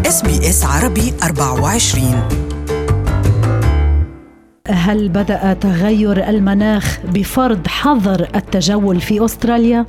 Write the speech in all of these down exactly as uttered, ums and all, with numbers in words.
إس بي إس عربي أربعة وعشرين. هل بدأ تغير المناخ بفرض حظر التجول في أستراليا؟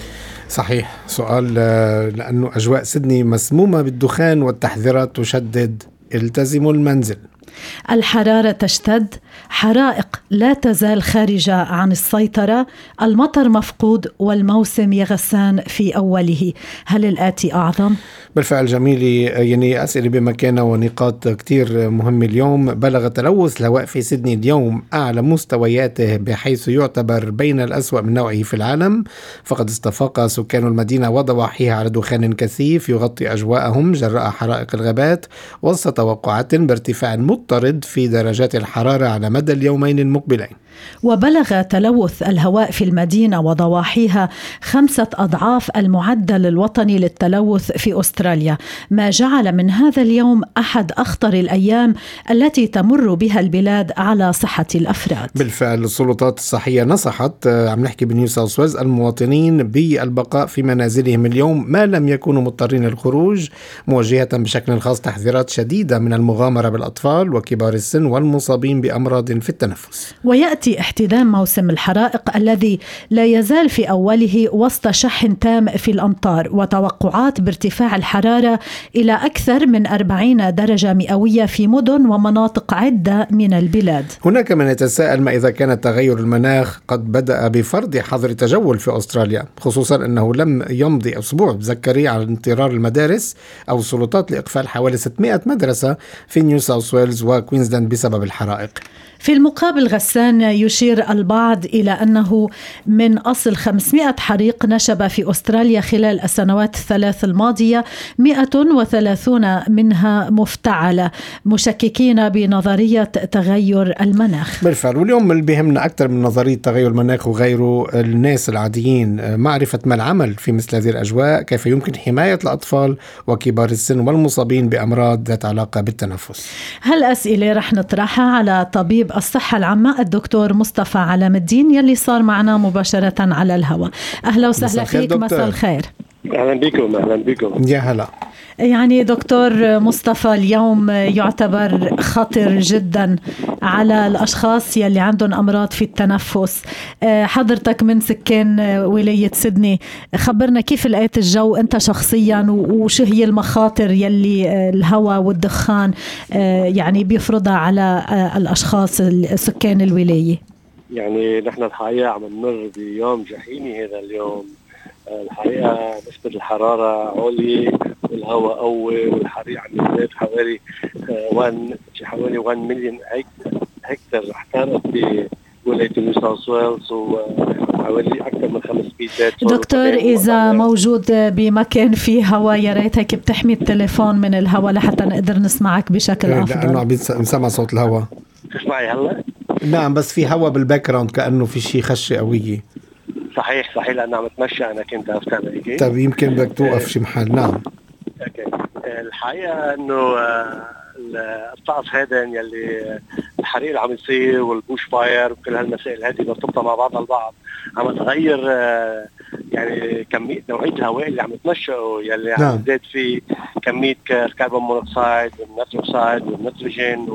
صحيح، سؤال لأنه أجواء سيدني مسمومة بالدخان والتحذيرات تشدد التزموا المنزل. الحرارة تشتد، حرائق لا تزال خارجة عن السيطرة، المطر مفقود والموسم يغسان في أوله. هل الآتي أعظم؟ بالفعل جميلي، يعني أسئلة بمكانها ونقاط كتير مهمة اليوم. بلغ تلوث الهواء في سيدني اليوم أعلى مستوياته بحيث يعتبر بين الأسوأ من نوعه في العالم، فقد استفاق سكان المدينة وضواحيها على دخان كثيف يغطي أجواءهم جراء حرائق الغابات، وسط توقعات بارتفاع مضطرد في درجات الحرارة على مدى اليومين المقبلين. وبلغ تلوث الهواء في المدينة وضواحيها خمسة أضعاف المعدل الوطني للتلوث في أستراليا، ما جعل من هذا اليوم أحد أخطر الأيام التي تمر بها البلاد على صحة الأفراد. بالفعل السلطات الصحية نصحت، عم نحكي بنيو ساوث ويلز، المواطنين بالبقاء في منازلهم اليوم ما لم يكونوا مضطرين للخروج، موجهة بشكل خاص تحذيرات شديدة من المغامرة بالأطفال وكبار السن والمصابين بأمراض في التنفس. ويأتي احتدام موسم الحرائق الذي لا يزال في أوله وسط شحن تام في الأمطار وتوقعات بارتفاع الحرارة إلى أكثر من أربعين درجة مئوية في مدن ومناطق عدة من البلاد. هناك من يتساءل ما إذا كان تغير المناخ قد بدأ بفرض حظر التجول في أستراليا، خصوصا أنه لم يمضي أسبوع بذكري على انطرار المدارس أو السلطات لإقفال حوالي ستمائة مدرسة في نيو ساوث ويلز وكوينزلاند بسبب الحرائق. في المقابل غسان يشير البعض إلى أنه من أصل خمسمائة حريق نشب في أستراليا خلال السنوات الثلاث الماضية، مئة وثلاثون منها مفتعلة، مشككين بنظرية تغير المناخ. بالفعل، واليوم اللي بيهمنا أكثر من نظرية تغير المناخ وغيره الناس العاديين معرفة ما العمل في مثل هذه الأجواء، كيف يمكن حماية الأطفال وكبار السن والمصابين بأمراض ذات علاقة بالتنفس. هالأسئلة رح نطرحها على طبيب الصحة العامة الدكتور مصطفى علام الدين يلي صار معنا مباشرة على الهواء. أهلا وسهلا فيك، مساء الخير. أهلا بكم. أهلا بكم يا هلا. يعني دكتور مصطفى، اليوم يعتبر خطر جدا على الأشخاص يلي عندهم أمراض في التنفس. حضرتك من سكان ولاية سيدني، خبرنا كيف لقيت الجو أنت شخصيا، وشو هي المخاطر يلي الهواء والدخان يعني بيفرضها على الأشخاص سكان الولاية؟ يعني نحن الحقيقة عم نمر بيوم جحيمي هذا اليوم. الحقيقة نسبة الحرارة عالية والهواء قوي والحريق عم يزداد حوالي وان حوالي واحد مليون هكتار احترقت بولاية نيو ساوث ويلز، وحوالي أكثر من خمسمائة. دكتور، إذا موجود بمكان فيه هواء يا ريت هيك بتحمي التليفون من الهواء لحتى نقدر نسمعك بشكل أفضل. لأنه عم نسمع صوت الهواء. تسمعي هلا؟ نعم، بس في هواء بالباك جراوند كأنه في شيء خشة قوية. صحيح صحيح، لأنه عم اتمشى أنا كنت أفتح. طيب يمكن بدك توقف شي محل. نعم. أوكي. الحقيقة إنه الطقس هذا يلي الحريق اللي عم يصير والبوش فاير وكل هالمسائل هذه مرتبطة مع بعض البعض، عم تغير يعني كمية نوعية الهواء اللي عم يتنشأوا، يلي عم يزداد فيه كمية الكربون مونوكسيد والنيتروكسيد والنيتروجين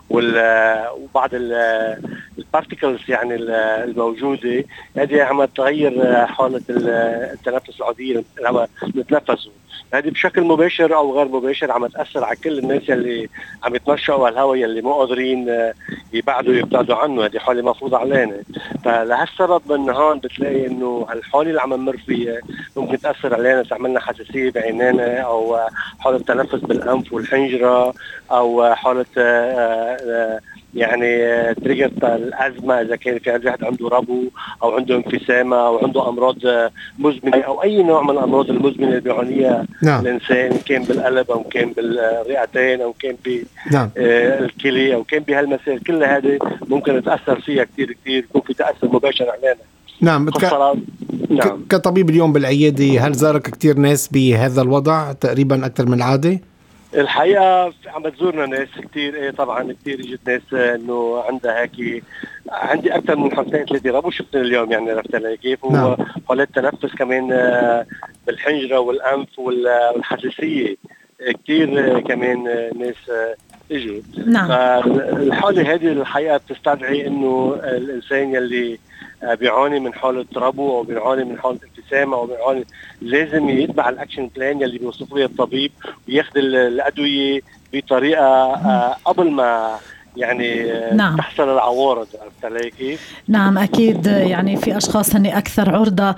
وبعض البارتيكلز يعني الموجودة هذه عم تغير حالة التنفس العادية الهواء نتنفسه. هذه بشكل مباشر أو غير مباشر عم تأثر على كل الناس اللي عم يتنشأوا على الهواء يلي مو قادرين يبعدوا يبتعدوا عنه. هذه حالة مفروضة علينا. فلهالسبب من هون بتلاقي إنه هالحالة اللي عم نمر فيها ممكن تأثر علينا، تعملنا حساسية بعينينا أو حالة تنفس بالأنف والحنجرة أو حالة يعني تريجر الأزمة إذا كان في واحد عنده ربو أو عنده انفسامة أو عنده أمراض مزمنة أو أي نوع من الأمراض المزمنة اللي بيعانيها نعم. الإنسان، كان بالقلب أو كان بالرئتين أو كان بالكلى أو كان بهالمسائل، كل هذه ممكن تأثر فيها كتير كتير، يكون في تأثر مباشر علينا. نعم. ك... نعم. كطبيب اليوم بالعيادة، هل زارك كتير ناس بهذا الوضع تقريبا أكثر من العادة؟ الحقيقة عم بتزورنا ناس كتير. ايه طبعا كتير اجت ناس انه عندها هيك، عندي اكثر من خمسين ثلاثة ربو شفتنا اليوم يعني، عرفت علي كيف؟ وحالات تنفس كمان بالحنجرة والانف والحساسية كتير كمان ناس اجوا. نعم. فالحالة هذه الحقيقة بتستدعي انه الانسان يلي بيعاني من حالة ربو او بيعاني من حالة ابتسامة او بيعاني لازم يتبع الاكشن بلان يلي بيوصف له الطبيب وياخذ الادوية بطريقة قبل ما يعني نعم. تحصل العوارض. نعم أكيد، يعني في أشخاص هن أكثر عرضة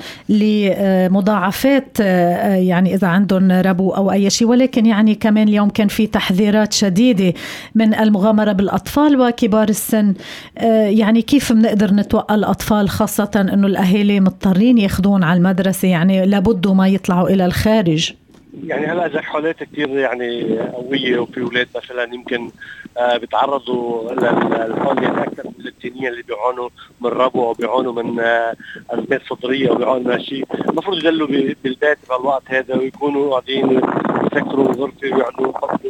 لمضاعفات يعني إذا عندهم ربو أو أي شيء، ولكن يعني كمان اليوم كان في تحذيرات شديدة من المغامرة بالأطفال وكبار السن. يعني كيف بنقدر نتوقع الأطفال، خاصة أنه الأهالي مضطرين ياخذون على المدرسة، يعني لابد ما يطلعوا إلى الخارج. يعني هلا اذا حالات كثير يعني قويه وفي اولاد مثلا يمكن آه بيتعرضوا للحاله اكثر من التانيين اللي بيعانوا من ربو او بيعانوا من آه ازمات صدريه او بيعانوا من شيء، المفروض يضلوا بالبيت بالوقت هذا ويكونوا قاعدين يسكروا غرفه ويعملوا يحطوا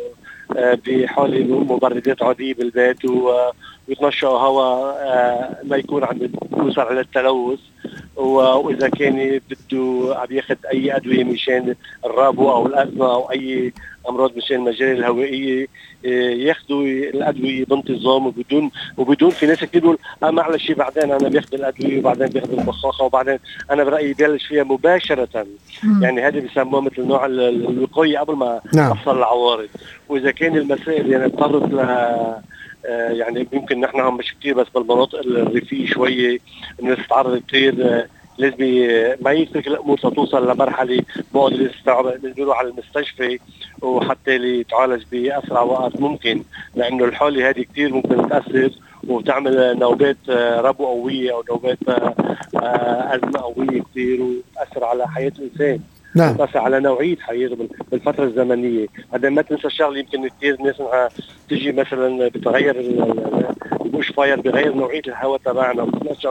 آه بحاله مبردات عاديه بالبيت ويتنشأوا هواء آه ما يكون عم يوصل على التلوث. واذا كان بده عم ياخذ اي ادويه مشان الربو او الازمه او اي امراض مشان المجاري الهوائيه ياخذوا الادويه بانتظام وبدون وبدون في ناس كثير بيقول اه معلش بعدين انا باخذ الادويه وبعدين باخذ البخاخه وبعدين انا برايي بلش فيها مباشره. مم. يعني هذه بيسموها مثل نوع الوقايه قبل ما نعم. تحصل العوارض. واذا كان المسائل يعني اضطرت لها آه يعني يمكن نحن هم مش كتير بس بالمناطق الريفية شوية الناس تتعرض كتير آه لازم ما يترك الأمور توصل لمرحلة بعد يروح على المستشفى وحتى يتعالج بأسرع وقت ممكن، لأنه الحالة هذه كتير ممكن تأثر وتعمل نوبات آه ربو قوية أو نوبات آه آه أزمة قوية كتير وتأثر على حياة الإنسان. نعم. بس على نوعية حياته بالفترة الزمنية. هذا ما تنسى الشغل يمكن كثير ناس تجي مثلا بتغير البوش فاير بغير نوعية الهواء تبعنا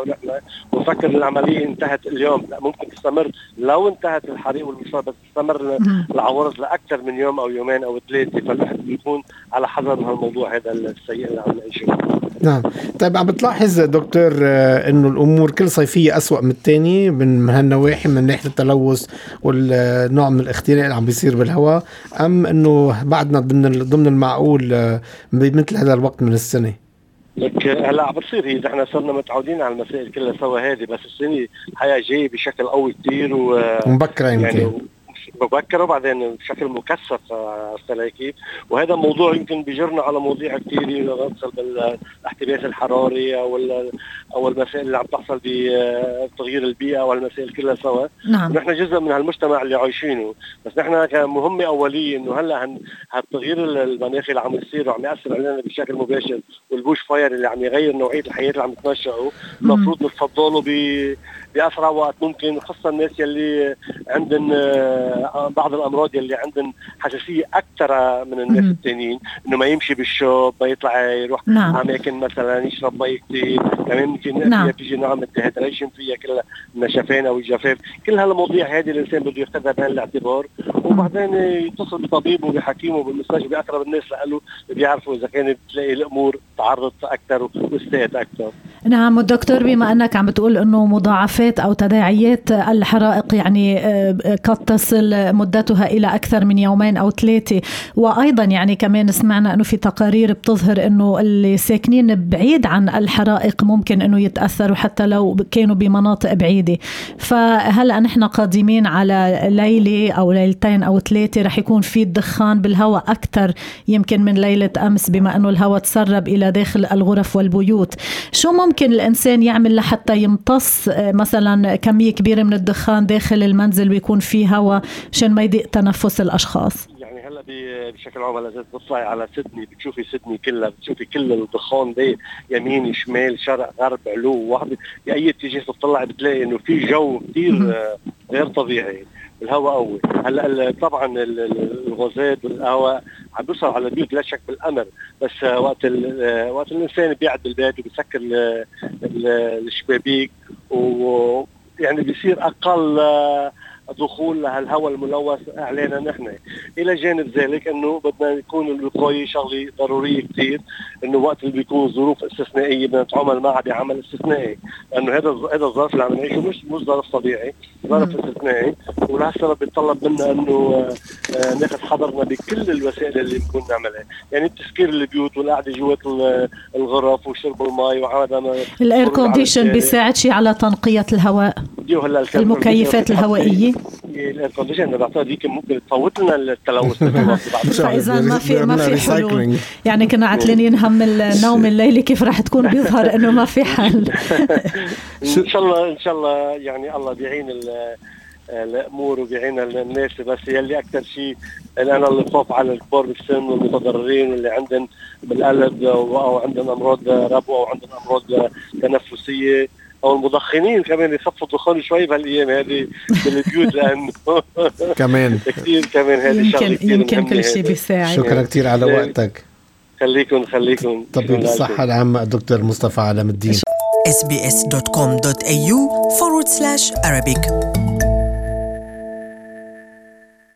ونفكر العملية انتهت اليوم. لا، ممكن تستمر لو انتهت الحريق والبوش فاير بس تستمر العوارض لأكثر من يوم أو يومين أو ثلاثة. فالواحد بيكون على حذر من هالموضوع هذا السيء اللي عم نعيشه. نعم. طيب عم بتلاحظ دكتور انه الامور كل صيفيه أسوأ من الثاني من هالنواحي، من ناحيه التلوث والنوع من الاختناق اللي عم بيصير بالهواء، ام انه بعدنا ضمن ضمن المعقول بمثل هذا الوقت من السنه؟ لك هلا عم بتصير هي احنا صرنا متعودين على المسائل كلها سوا هذه، بس السنه الحقيقه جاي بشكل قوي كثير ومبكره يمكن يعني مبكر وبعدين بشكل مكثف. عرفت كيف؟ وهذا الموضوع يمكن بيجرنا على مواضيع كثيره غتصل بالاحتباس الحراري او او المسائل اللي عم تحصل بتغيير البيئه والمسائل كلها سوا. نعم. ونحن جزء من هالمجتمع اللي عايشينه، بس نحن كمهمه اوليه انه هلا هالتغيير المناخي اللي عم يصير وعم ياثر علينا بشكل مباشر والبوش فاير اللي عم يغير نوعيه الحياه اللي عم تنشأه المفروض نتفضلوا ب بأسرع وقت ممكن، خاصة الناس يلي عندن بعض الأمراض يلي عندن حساسية أكثر من الناس التانيين، إنه ما يمشي بالشوب، ما يطلع يروح نعم. أماكن مثلا يشرب مي كتير، كمان ممكن نعم. تيجي نوع من الديهيدريشن فيها كلها النشفان أو الجفاف. كل هالمواضيع هذه الإنسان بده ياخذها بعين الاعتبار وبعدين يتصل بطبيبه وبحكيمه بالمستشفى بأقرب الناس لقاله بيعرفوا إذا كانت تلاقي الأمور تعرضت أكثر واستاءت أكثر. نعم. والدكتور بما أنك عم بتقول أنه مضاعفات أو تداعيات الحرائق يعني قد تصل مدتها إلى أكثر من يومين أو ثلاثة، وأيضا يعني كمان سمعنا أنه في تقارير بتظهر أنه اللي ساكنين بعيد عن الحرائق ممكن أنه يتأثروا حتى لو كانوا بمناطق بعيدة. فهلأ نحن قادمين على ليلة أو ليلتين أو ثلاثة رح يكون في الدخان بالهواء أكثر يمكن من ليلة أمس، بما أنه الهواء تسرب إلى داخل الغرف والبيوت. شو ممكن الإنسان يعمل لحتى يمتص مثلا كمية كبيرة من الدخان داخل المنزل ويكون فيه هواء مشان ما يضيق تنفس الأشخاص؟ يعني هلا بشكل عام لازم تطلعي على سيدني بتشوفي سيدني كلها، بتشوفي كل الدخان ده يمين شمال شرق غرب علو واحد بأي اتجاه تطلع بتلاقي إنه في جو كتير غير طبيعي، الهواء قوي. هلا طبعا الغازات والهواء عم بيوصل على البيوت لا شك بالامر، بس وقت وقت الانسان بيقعد بالبيت وبيسكر الشبابيك ويعني بيصير اقل دخول لهالهواء الملوث اعلانا نحن. الى جانب ذلك انه بدنا يكون الوقايه شغله ضروريه كثير، انه وقت اللي بيكون ظروف استثنائيه بدنا نتعامل معها بعمل استثنائي، لانه هذا هذا الظرف اللي عم نعيشه مش مش ظرف طبيعي، ظرف استثنائي، ولهالسبب بيتطلب منا انه ناخذ حذرنا بكل الوسائل اللي بنكون نعملها، يعني التسكير البيوت والقعده جوات الغرف وشرب المي وعدم الاير كونديشن بيساعد شيء على تنقيه الهواء، المكيفات الهوائيه. الاير كونديشن انا بعتقد ديك ممكن تفوت لنا التلوث. فاذا ما في ما في حلول، يعني كنا عتلانين هم النوم الليلي كيف راح تكون بيظهر انه ما في حل. ان شاء الله ان شاء الله يعني الله بيعين الامور وبيعين الناس، بس يلي اكثر شيء انا اللي بخاف على الكبار بالسن والمتضررين واللي عندهم بالقلب او عندهم امراض ربو او عندهم امراض تنفسيه او المدخنين كمان يخفوا الدخان شوي بهالايام هذه بالبيوت، لانه كمان كثير كمان هذه شغله كثير يمكن كل شيء بيساعد. شكرا كثير على وقتك. خليكم خليكم طبيب الصحه العامه الدكتور مصطفى علام الدين. إس بي إس دوت كوم دوت إيه يو forward slash Arabic